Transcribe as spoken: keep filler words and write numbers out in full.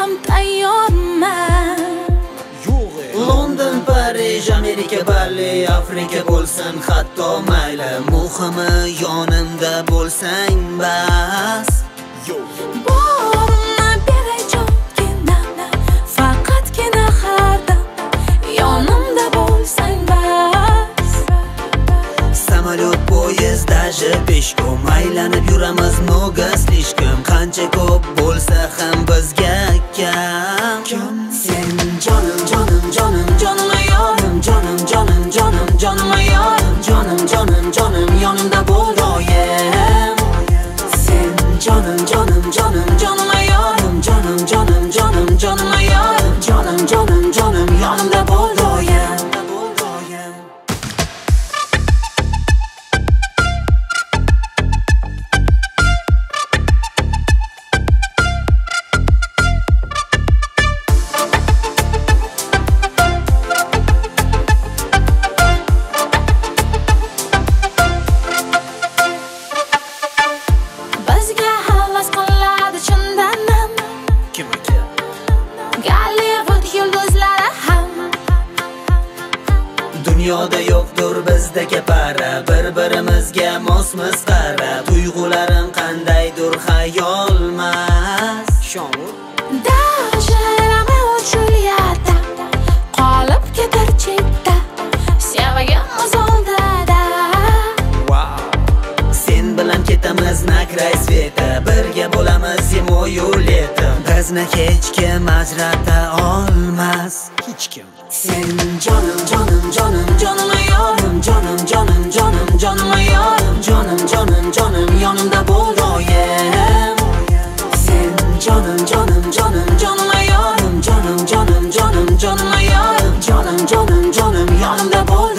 ham tayyorman. London, Parij, Amerika, Bali, Afrika bo'lsin hatto mayli, muhimi yonimda bo'lsang bas. Borimni beray jongina, faqatgina har dam yonimda bo'lsang bas. Samolyot, poyezd, даже peshkom aylanib yuramiz много слишком. Qancha ko'p bo'lsa ham bizga kam. Sen jonim, jonim, jonim, jonim ayorim, jonim, jonim, jonim, jonim ayorim, jonim, jonim, jonim, yonimda bo'l doim. Sen jonim, jonim, jonim, jonim ayorim, jonim, jonim, jonim, jonim ayorim, jonim, jonim, jonim, yonimda bo'l doim. Bizga havas qiladi chindanam Kim aka? Gollivud yulduzlari ham. Dunyoda yo'qdir bizdagi para, bir-birimizga mosmiz qara. Tuyg'ularim qandaydir xayolmas. Shomur Даже Romeo Julieta qolib ketar chetda, sevgimiz oldida. Wow. Sen bilan ketamiz na krай sveta, birga bo'lamiz zimoyu leto. Bizni hech kim ajrata olmas. Hech kim. Sen jonim, jonim, jonim, jonim ayorim, jonim, jonim, jonim, jonim ayorim, jonim, jonim, jonim, yonimda bo'l doim. Sen jonim, jonim, jonim, jonim ayorim, jonim, jonim, jonim, jonim ayorim, jonim, jonim, jonim, yonimda bo'l